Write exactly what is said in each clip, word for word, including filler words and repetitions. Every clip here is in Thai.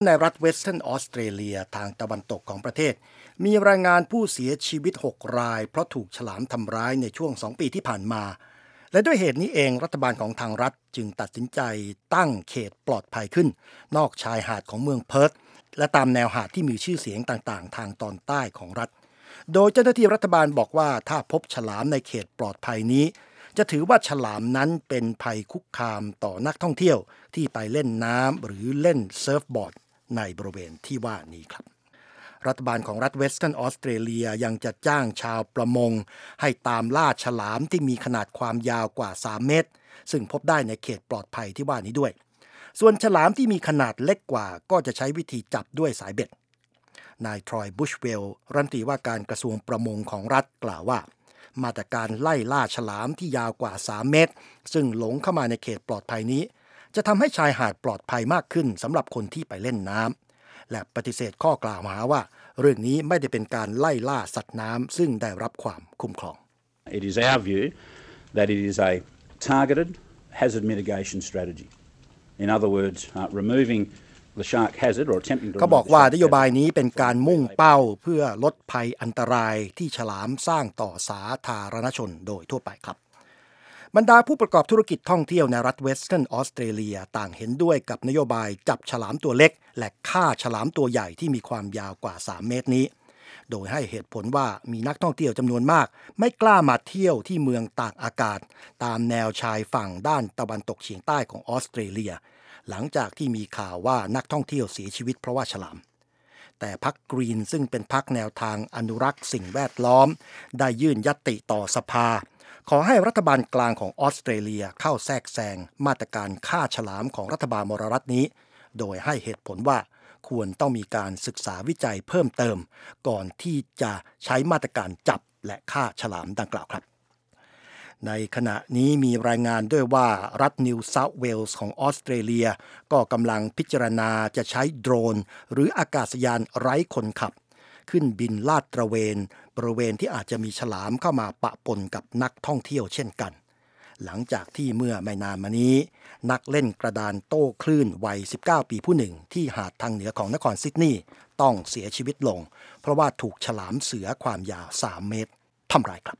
ในรัฐเวสเทิร์นออสเตรเลียทางตะวันตกของประเทศมีรายงานผู้เสียชีวิตหกรายเพราะถูกฉลามทำร้ายในช่วงสองปีที่ผ่านมาและด้วยเหตุนี้เองรัฐบาลของทางรัฐจึงตัดสินใจตั้งเขตปลอดภัยขึ้นนอกชายหาดของเมืองเพิร์ธและตามแนวหาดที่มีชื่อเสียงต่างๆทางตอนใต้ของรัฐโดยเจ้าหน้าที่รัฐบาลบอกว่าถ้าพบฉลามในเขตปลอดภัยนี้จะถือว่าฉลามนั้นเป็นภัยคุกคามต่อนักท่องเที่ยวที่ไปเล่นน้ำหรือเล่นเซิร์ฟบอร์ดในบริเวณที่ว่านี้ครับรัฐบาลของรัฐเวสเทิร์นออสเตรเลียยังจะจ้างชาวประมงให้ตามล่าฉลามที่มีขนาดความยาวกว่าสามเมตรซึ่งพบได้ในเขตปลอดภัยที่ว่านี้ด้วยส่วนฉลามที่มีขนาดเล็กกว่าก็จะใช้วิธีจับด้วยสายเบ็ดนายทรอยบุชเวลล์รัฐมนตรีว่าการกระทรวงประมงของรัฐกล่าวว่ามาตรการไล่ล่าฉลามที่ยาวกว่าสามเมตรซึ่งหลงเข้ามาในเขตปลอดภัยนี้จะทำให้ชายหาดปลอดภัยมากขึ้นสำหรับคนที่ไปเล่นน้ำและปฏิเสธข้อกล่าวหาว่าเรื่องนี้ไม่ได้เป็นการไล่ล่าสัตว์น้ำซึ่งได้รับความคุ้มครอง It is our view that it is a targeted hazard mitigation strategy. In other words, uh, removing the shark hazard or attempting to เขาบอกว่านโยบายนี้เป็นการมุ่งเป้าเพื่อลดภัยอันตรายที่ฉลามสร้างต่อสาธารณชนโดยทั่วไปครับบรรดาผู้ประกอบธุรกิจท่องเที่ยวในรัฐเวสเทิร์นออสเตรเลียต่างเห็นด้วยกับนโยบายจับฉลามตัวเล็กและฆ่าฉลามตัวใหญ่ที่มีความยาวกว่าสามเมตรนี้โดยให้เหตุผลว่ามีนักท่องเที่ยวจำนวนมากไม่กล้ามาเที่ยวที่เมืองตากอากาศตามแนวชายฝั่งด้านตะวันตกเฉียงใต้ของออสเตรเลียหลังจากที่มีข่าวว่านักท่องเที่ยวเสียชีวิตเพราะว่าฉลามแต่พรรคกรีนซึ่งเป็นพรรคแนวทางอนุรักษ์สิ่งแวดล้อมได้ยื่นญัตติต่อสภาขอให้รัฐบาลกลางของออสเตรเลียเข้าแทรกแซงมาตรการฆ่าฉลามของรัฐบาลมรรัฐนี้โดยให้เหตุผลว่าควรต้องมีการศึกษาวิจัยเพิ่มเติมก่อนที่จะใช้มาตรการจับและฆ่าฉลามดังกล่าวครับในขณะนี้มีรายงานด้วยว่ารัฐนิวเซาท์เวลส์ของออสเตรเลียก็กำลังพิจารณาจะใช้โดรนหรืออากาศยานไร้คนขับขึ้นบินลาดตระเวนบริเวณที่อาจจะมีฉลามเข้ามาปะปนกับนักท่องเที่ยวเช่นกันหลังจากที่เมื่อไม่นานมานี้นักเล่นกระดานโต้คลื่นวัยสิบเก้าปีผู้หนึ่งที่หาดทางเหนือของนครซิดนีย์ต้องเสียชีวิตลงเพราะว่าถูกฉลามเสือความยาวสามเมตรทำร้ายครับ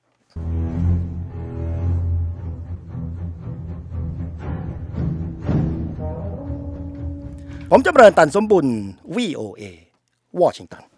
ผมจำเริญตันสมบุญ วี โอ เอ วอชิงตัน